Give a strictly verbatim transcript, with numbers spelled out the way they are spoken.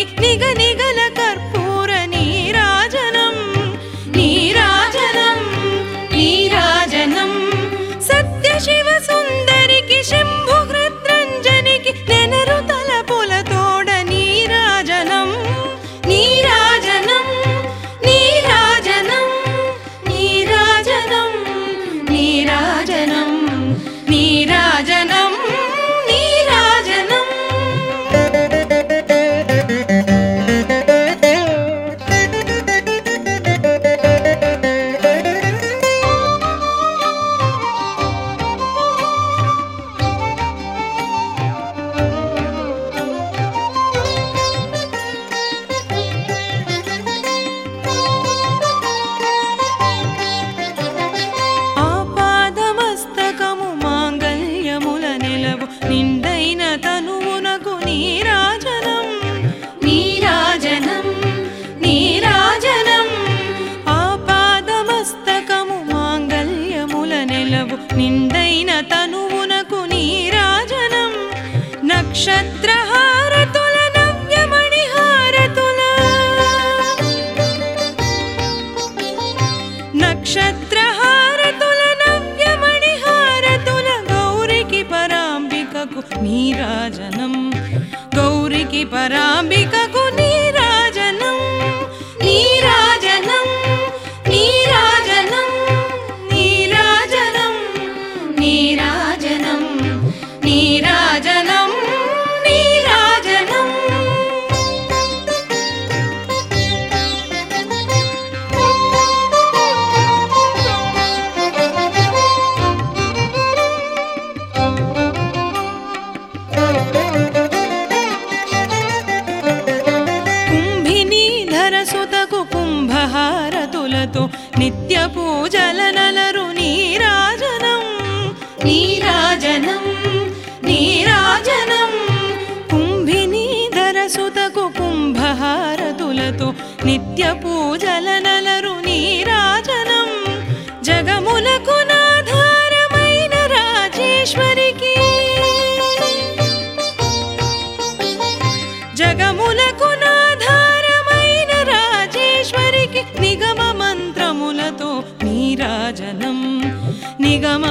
గౌరికి నిగ నిగల కర్పూర నీరాజనం నీరాజనం నీరాజనం సత్య శివ సుందరికి శంభు హృద్రంజనికి నెనరు తలపుల తోడ నీరాజనం నీరాజనం నీరాజనం నీరాజనం నీరాజనం నీరాజనం నీరాజనం ఆపాదమస్తకము మాంగళ్యముల నెలవు నిండైన తనువునకు నీరాజనం నీరాజనం నీరాజనం ఆపాదమస్తకము మాంగళ్యముల నెలవు నిండైన తనువునకు నీరాజనం నక్షత్రహారతుల నవ్యమణి హారతుల నక్షత్రహారతుల నవ్యమణి హారతుల గౌరికి పరాంబికకు నీరాజనం గౌరికి పరాంబికకు నీరాజనం నీరాజనం నీరాజనం నీరాజనం నీరాజనం నీరాజనం నీరాజనం కుంభినీధర సుతకు కుంభహారతులతో నిత్య పూజల నలరు నీరాజనం నీరాజనం నీరాజనం కుంభినీధర సుతకు కుంభహారతులతో నిత్య పూజల నలరు నీరాజనం జగములకు నాధారమైన రాజేశ్వరికి జగములకు నాధారమైన రాజేశ్వరికి నిగమ మంత్రములతో నీరాజనం నిగమ